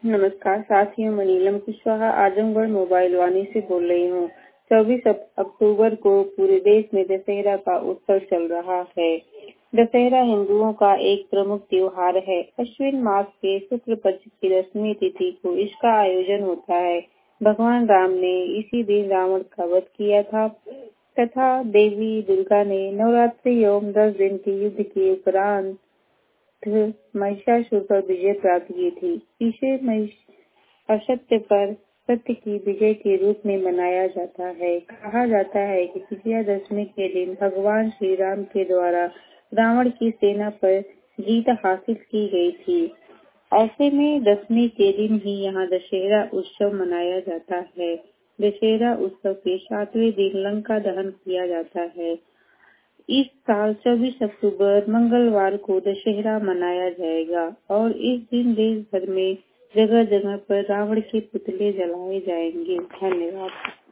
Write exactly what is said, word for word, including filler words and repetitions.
नमस्कार साथियों, मैं नीलम कुशवाहा आजमगढ़ मोबाइल वाणी से बोल रही हूँ। चौबीस अक्टूबर को पूरे देश में दशहरा का उत्सव चल रहा है। दशहरा हिंदुओं का एक प्रमुख त्योहार है। अश्विन मास के शुक्ल पक्ष की दसवीं तिथि को इसका आयोजन होता है। भगवान राम ने इसी दिन रावण का वध किया था तथा देवी दुर्गा ने नवरात्रि एवं दस दिन के युद्ध के उपरांत महिषासुर पर विजय प्राप्त की थी। इसे असत्य पर सत्य की विजय के रूप में मनाया जाता है। कहा जाता है कि विजयादशमी के दिन भगवान श्री राम के द्वारा रावण की सेना पर जीत हासिल की गई थी। ऐसे में दसवीं के दिन ही यहाँ दशहरा उत्सव मनाया जाता है। दशहरा उत्सव के सातवें दिन लंका दहन किया जाता है। इस साल चौबीस अक्टूबर मंगलवार को दशहरा मनाया जाएगा और इस दिन देश भर में जगह जगह पर रावण के पुतले जलाए जाएंगे। धन्यवाद।